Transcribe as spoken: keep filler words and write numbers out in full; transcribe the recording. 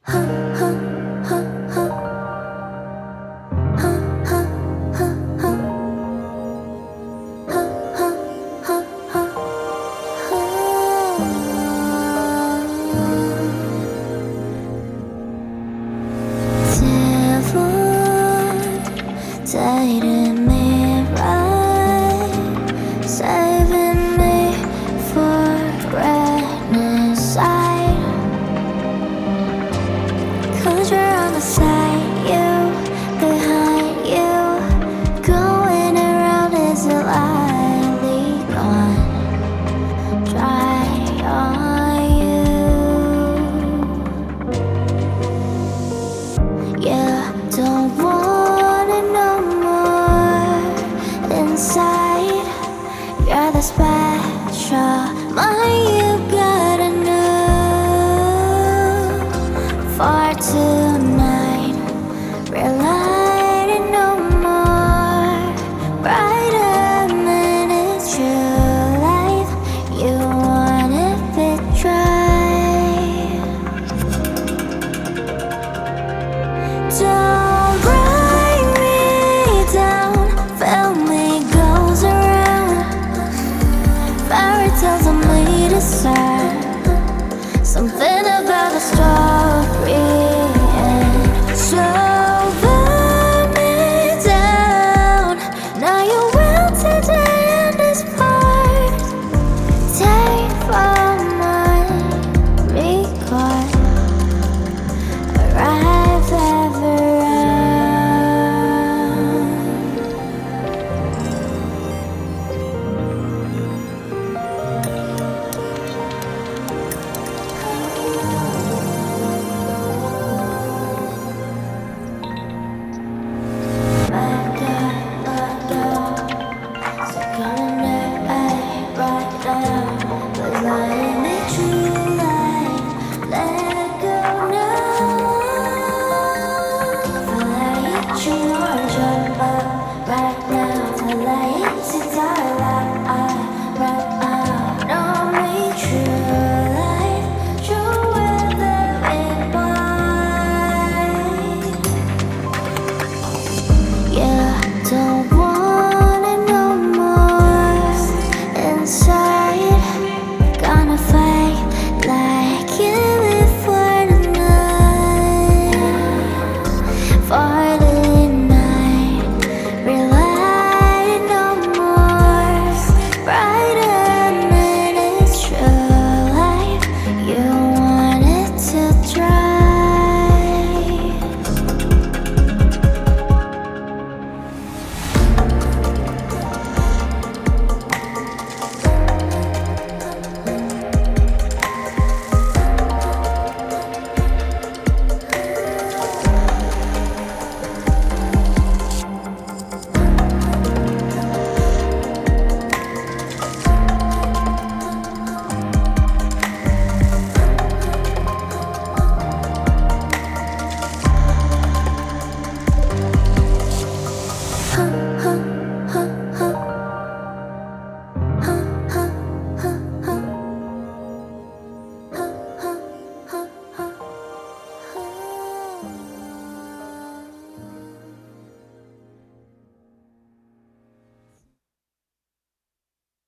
Guiding me right, saving me for greatness side. Cause you're on the side, you, behind you, going around is a lightly gone dry on you. Yeah, don't want it no more inside. You're the special mind you gotta know. For tonight, relighting no more. Brighter minutes, true life. You want it betray. Don't bring me down. Family goes around. Fairy tales only discern something about the story.